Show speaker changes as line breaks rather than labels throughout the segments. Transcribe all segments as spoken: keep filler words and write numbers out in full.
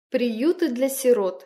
Приюты для сирот.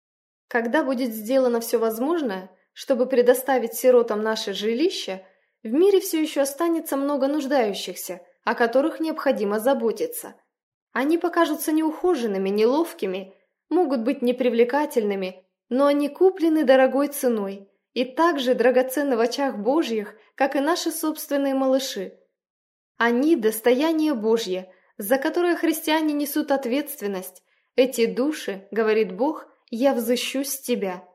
Когда будет сделано все возможное, чтобы предоставить сиротам наше жилище, в мире все еще останется много нуждающихся, о которых необходимо заботиться. Они покажутся неухоженными, неловкими, могут быть непривлекательными, но они куплены дорогой ценой и так же драгоценны в очах Божьих, как и наши собственные малыши. Они – достояние Божье, за которое христиане несут ответственность. Эти души, говорит Бог, я взыщу с тебя.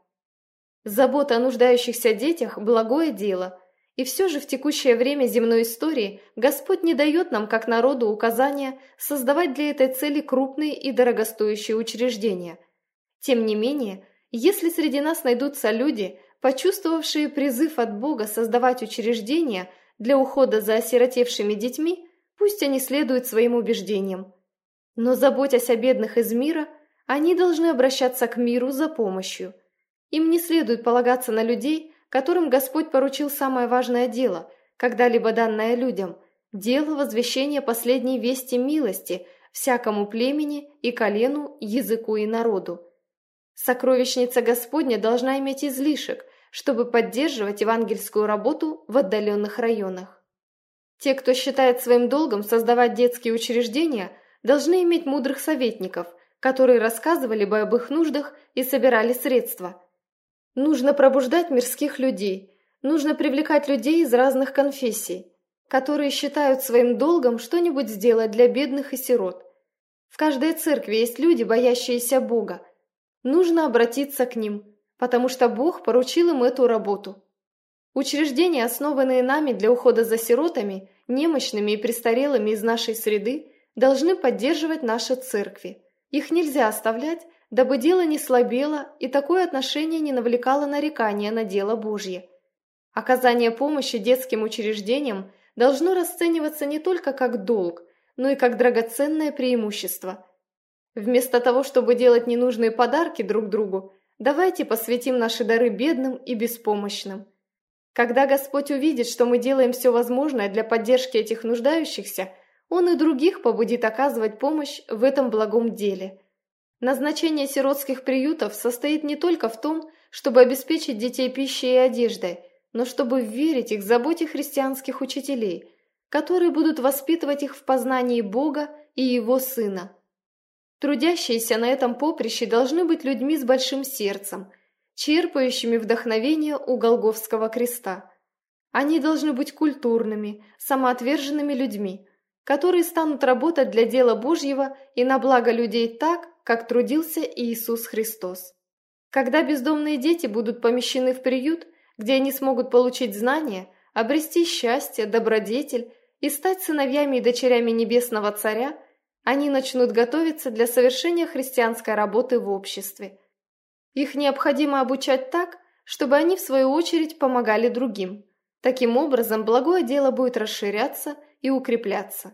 Забота о нуждающихся детях – благое дело, и все же в текущее время земной истории Господь не дает нам, как народу, указания создавать для этой цели крупные и дорогостоящие учреждения. Тем не менее, если среди нас найдутся люди, почувствовавшие призыв от Бога создавать учреждения для ухода за осиротевшими детьми, пусть они следуют своим убеждениям. Но, заботясь о бедных из мира, они должны обращаться к миру за помощью. Им не следует полагаться на людей, которым Господь поручил самое важное дело, когда-либо данное людям – дело возвещения последней вести милости всякому племени и колену, языку и народу. Сокровищница Господня должна иметь излишек, чтобы поддерживать евангельскую работу в отдаленных районах. Те, кто считает своим долгом создавать детские учреждения, должны иметь мудрых советников, которые рассказывали бы об их нуждах и собирали средства. Нужно пробуждать мирских людей, нужно привлекать людей из разных конфессий, которые считают своим долгом что-нибудь сделать для бедных и сирот. В каждой церкви есть люди, боящиеся Бога. Нужно обратиться к ним, потому что Бог поручил им эту работу. Учреждения, основанные нами для ухода за сиротами, немощными и престарелыми из нашей среды, должны поддерживать наши церкви. Их нельзя оставлять, дабы дело не слабело и такое отношение не навлекало нарекания на дело Божье. Оказание помощи детским учреждениям должно расцениваться не только как долг, но и как драгоценное преимущество. Вместо того, чтобы делать ненужные подарки друг другу, давайте посвятим наши дары бедным и беспомощным. Когда Господь увидит, что мы делаем все возможное для поддержки этих нуждающихся, Он и других побудит оказывать помощь в этом благом деле. Назначение сиротских приютов состоит не только в том, чтобы обеспечить детей пищей и одеждой, но чтобы верить их в заботе христианских учителей, которые будут воспитывать их в познании Бога и Его Сына. Трудящиеся на этом поприще должны быть людьми с большим сердцем, черпающими вдохновение у Голгофского креста. Они должны быть культурными, самоотверженными людьми, которые станут работать для дела Божьего и на благо людей так, как трудился Иисус Христос. Когда бездомные дети будут помещены в приют, где они смогут получить знания, обрести счастье, добродетель и стать сыновьями и дочерями Небесного Царя, они начнут готовиться для совершения христианской работы в обществе. Их необходимо обучать так, чтобы они, в свою очередь, помогали другим. Таким образом, благое дело будет расширяться и укрепляться.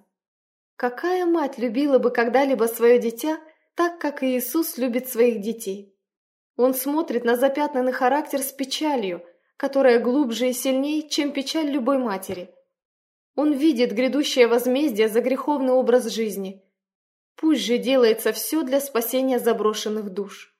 Какая мать любила бы когда-либо свое дитя так, как и Иисус любит своих детей? Он смотрит на запятнанный характер с печалью, которая глубже и сильнее, чем печаль любой матери. Он видит грядущее возмездие за греховный образ жизни. Пусть же делается все для спасения заброшенных душ.